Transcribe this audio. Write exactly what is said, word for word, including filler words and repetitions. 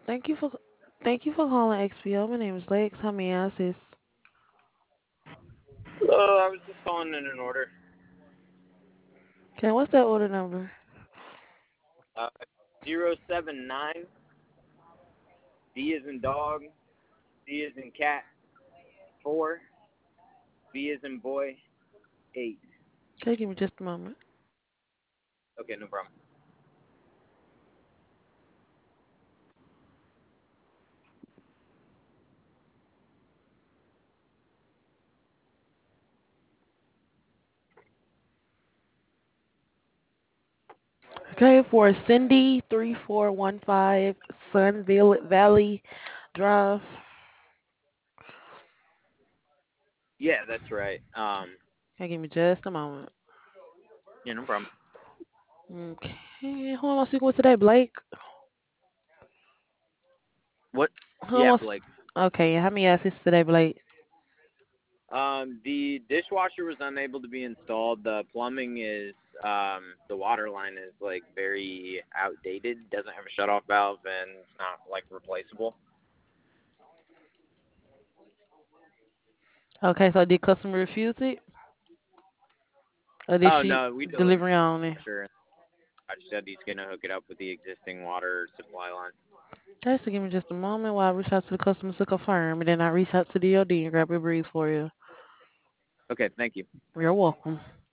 Thank you for thank you for calling X P O. My name is Lex. How may I assist? Hello, I was just calling in an order. Okay, what's that order number? Uh, zero seven nine. D is in dog. C is in cat. Four. B is in boy. Eight. Okay, give me just a moment. Okay, no problem. Okay, for Cindy three four one five Sun Vill- Valley Drive. Yeah, that's right. Um, Okay, give me just a moment. yeah, no problem. Okay, who am I speaking with today? Blake? What? Who am Yeah, I? s- Blake. Okay, how many assist today, Blake? Um, the dishwasher was unable to be installed. The plumbing is, um, the water line is like very outdated. Doesn't have a shut-off valve, and it's not like replaceable. Okay, so did customer refuse it? Or did Oh she no, we delivered delivery only? the washer. I said he's gonna hook it up with the existing water supply line. Okay, so give me just a moment while I reach out to the customer to confirm, and then I reach out to D O D and grab a breeze for you. Okay, thank you. You're welcome.